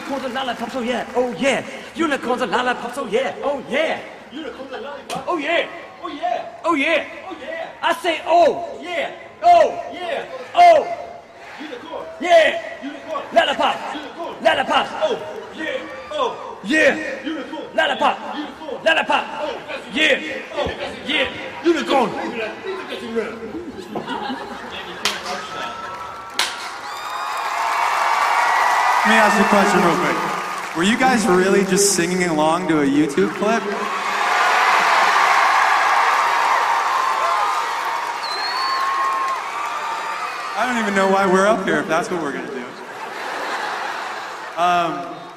Unicorns and lollipops, oh yeah, oh yeah. Unicorns and lollipops, oh yeah, oh yeah. Unicorns and lollipops, oh yeah, oh yeah, oh yeah, oh yeah. I say oh, yeah, oh, yeah, oh. Unicorn, yeah, unicorn, lollipop, unicorn, lollipop, oh, yeah, oh, yeah, unicorn, lollipop, unicorn, lollipop, oh, yeah, oh, yeah, unicorn. Let me ask you a question real quick. Were you guys really just singing along to a YouTube clip? I don't even know why we're up here if that's what we're gonna do.